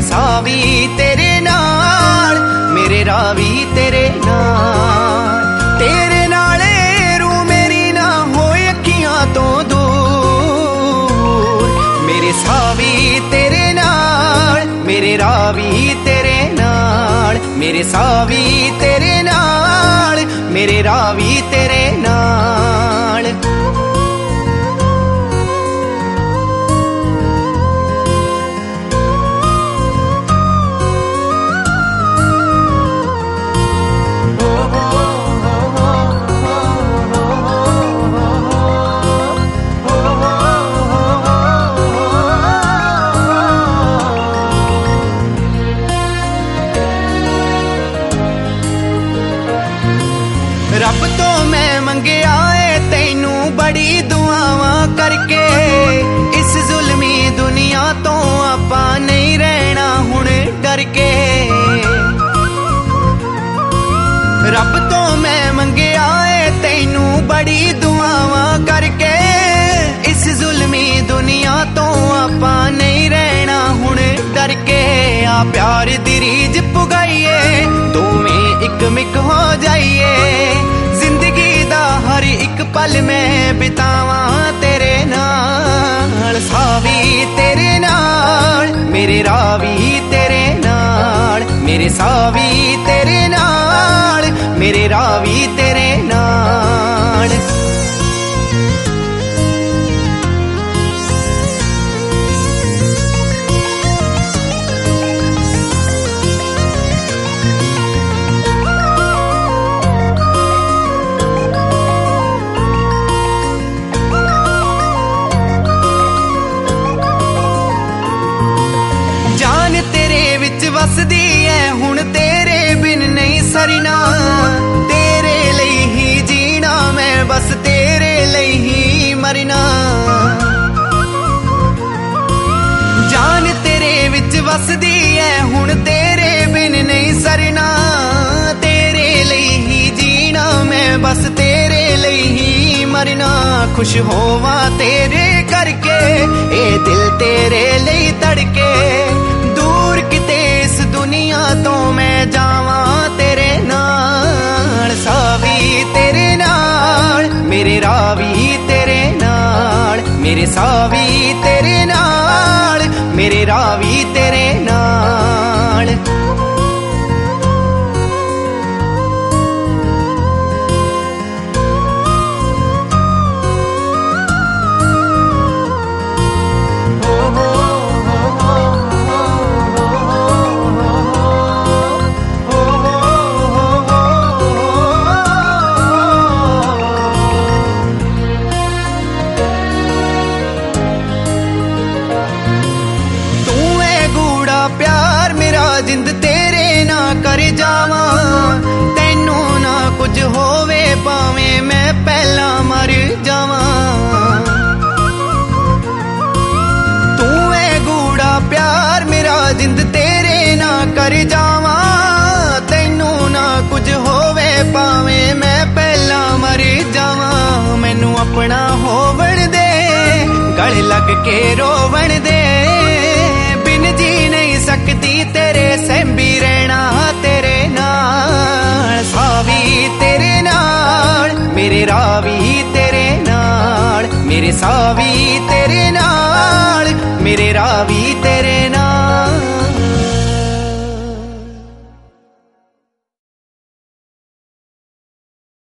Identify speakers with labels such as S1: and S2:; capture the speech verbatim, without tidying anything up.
S1: ਸਾਹ ਵੀ ਤੇਰੇ ਨਾਲ, ਮੇਰੇ ਰਾਹ ਵੀ ਤੇਰੇ ਨਾਲ। ਤੇਰੇ ਨਾਲ ਰੂ ਮੇਰੀ ਨਾ ਹੋਏ ਅੱਖੀਆਂ ਤੋਂ ਦੂਰ, ਮੇਰੇ ਸਾਹ ਵੀ ਤੇਰੇ ਨਾਲ, ਮੇਰੇ ਰਾਹ ਵੀ ਤੇਰੇ ਨਾਲ। ਮੇਰੇ ਸਾਹ ਵੀ ਤੇਰੇ ਨਾਲ, ਮੇਰੇ ਰਾਹ ਵੀ ਤੇਰੇ ਨਾਲ। ਰੱਬ ਤੋਂ ਮੈਂ ਮੰਗਿਆ ਏ ਤੈਨੂੰ ਬੜੀ ਦੁਆਵਾਂ ਕਰਕੇ, ਇਸ ਜ਼ੁਲਮੀ ਦੁਨੀਆ ਤੋਂ ਆਪਾਂ ਨਹੀਂ ਰਹਿਣਾ ਹੁਣ ਡਰ ਕੇ। ਰੱਬ ਤੋਂ ਮੈਂ ਮੰਗਿਆ ਏ ਤੈਨੂੰ ਬੜੀ ਦੁਆਵਾਂ ਕਰਕੇ, ਇਸ ਜ਼ੁਲਮੀ ਦੁਨੀਆ ਤੋਂ ਆਪਾਂ ਨਹੀਂ ਰਹਿਣਾ ਹੁਣ ਡਰ ਕੇ। ਆ ਪਿਆਰ ਦੀ ਰੀਝ ਪੁਗਾਈਏ, ਦੋਵੇਂ ਇੱਕ ਮਿੱਕ ਹੋ ਜਾਈਏ। ਜ਼ਿੰਦਗੀ ਦਾ ਹਰ ਇੱਕ ਪਲ ਮੈਂ ਬਿਤਾਵਾਂ ਤੇਰੇ ਨਾਲ। ਸਾਹ ਵੀ ਤੇਰੇ ਨਾਲ, ਮੇਰੇ ਰਾਹ ਵੀ ਤੇਰੇ ਨਾਲ। ਮੇਰੇ ਸਾਹ ਵੀ ਤੇਰੇ ਨਾਲ, ਮੇਰੇ ਰਾਹ ਵੀ ਤੇਰੇ ਨਾਲ। ਵਸਦੀ ਐ ਹੁਣ ਤੇਰੇ ਬਿਨ ਨਹੀਂ ਸਰਨਾ, ਤੇਰੇ ਲਈ ਹੀ ਜੀਣਾ ਮੈਂ, ਬਸ ਤੇਰੇ ਲਈ ਹੀ ਮਰਨਾ। ਜਾਨ ਤੇਰੇ ਵਿੱਚ ਵਸਦੀ ਐ ਹੁਣ ਤੇਰੇ ਬਿਨ ਨਹੀਂ ਸਰਨਾ, ਤੇਰੇ ਲਈ ਹੀ ਜੀਣਾ ਮੈਂ, ਬਸ ਤੇਰੇ ਲਈ ਹੀ ਮਰਨਾ। ਖੁਸ਼ ਹੋਵਾਂ ਤੇਰੇ ਕਰਕੇ, ਇਹ ਦਿਲ ਤੇਰੇ ਲਈ ਧੜਕੇ। ਦੂਰ ਕਿਤੇ ਇਸ ਦੁਨੀਆ ਤੋਂ ਮੈਂ ਜਾਵਾਂ ਤੇਰੇ ਨਾਲ। ਸਾਹ ਵੀ ਤੇਰੇ ਨਾਲ, ਮੇਰੇ ਰਾਹ ਵੀ ਤੇਰੇ ਨਾਲ। ਮੇਰੇ ਸਾਹ ਵੀ ਤੇਰੇ ਨਾਲ, ਮੇਰੇ ਰਾਹ ਵੀ ਤੇਰੇ ਨਾਲ। ਪਿਆਰ ਮੇਰਾ ਜਿੰਦ ਤੇਰੇ ਨਾ ਕਰ ਜਾਵਾਂ, ਤੈਨੂੰ ਨਾ ਕੁਝ ਹੋਵੇ ਭਾਵੇਂ ਮੈਂ ਪਹਿਲਾਂ ਮਰ ਜਾਵਾਂ। ਤੂੰ ਏ ਗੂੜਾ ਪਿਆਰ ਮੇਰਾ ਜਿੰਦ ਤੇਰੇ ਨਾ ਕਰ ਜਾਵਾਂ, ਤੈਨੂੰ ਨਾ ਕੁਝ ਹੋਵੇ ਭਾਵੇਂ ਮੈਂ ਪਹਿਲਾਂ ਮਰ ਜਾਵਾਂ। ਮੈਨੂੰ ਆਪਣਾ ਹੋਵਣ ਦੇ, ਗਲ ਲੱਗ ਕੇ ਰੋਵਣ ਦੇ, ਜੀ ਨਹੀਂ ਸਕਦੀ ਤੇਰੇ ਸਹਿੰਬੀ ਰਹਿਣਾ ਤੇਰੇ ਨਾਲ। ਸਾਹ ਵੀ ਤੇਰੇ ਨਾਲ, ਮੇਰੇ ਰਾਹ ਵੀ ਤੇਰੇ ਨਾਲ। ਮੇਰੇ ਸਾਹ ਵੀ ਤੇਰੇ ਨਾਲ, ਮੇਰੇ ਰਾਹ ਵੀ ਤੇਰੇ